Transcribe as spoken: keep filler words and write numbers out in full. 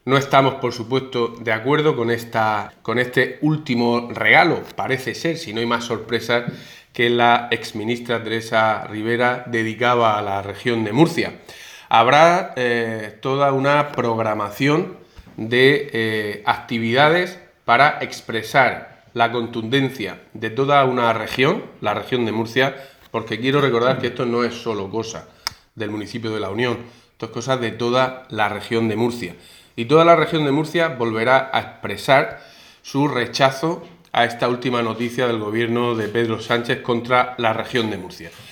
No estamos, por supuesto, de acuerdo con, esta, con este último regalo, parece ser, si no hay más sorpresas, que la exministra Teresa Rivera dedicaba a la región de Murcia. Habrá eh, toda una programación de eh, actividades para expresar la contundencia de toda una región, la región de Murcia, porque quiero recordar que esto no es solo cosa del municipio de La Unión, esto es cosa de toda la región de Murcia. Y toda la región de Murcia volverá a expresar su rechazo a esta última noticia del gobierno de Pedro Sánchez contra la región de Murcia.